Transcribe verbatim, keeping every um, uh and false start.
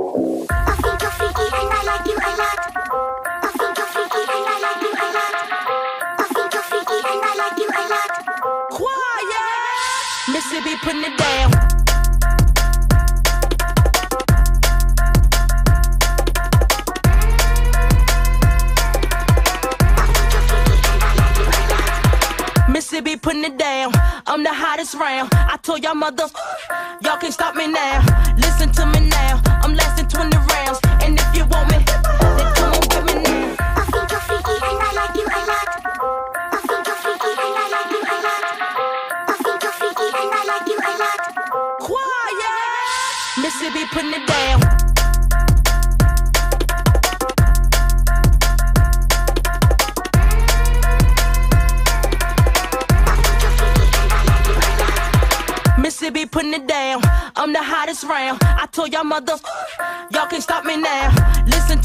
I think you're freaky and I like you a lot. I think you're freaky and I like you a lot. I think you're freaky and I like you a lot. Quiet! Mississippi putting it down. Mississippi putting it down. I'm the hottest round. I told y'all mother, y'all can't stop me now. Listen to me now. I'm lasting twenty rounds. And if you want me, then come on with me now. I think you're freaky and I like you a lot. I think you're freaky and I like you a lot. I think you're freaky and I like you a lot. Quiet! Mississippi putting it down. Mississippi putting it down. I'm the hottest round. I told y'all mother, y'all can't stop me now. Listen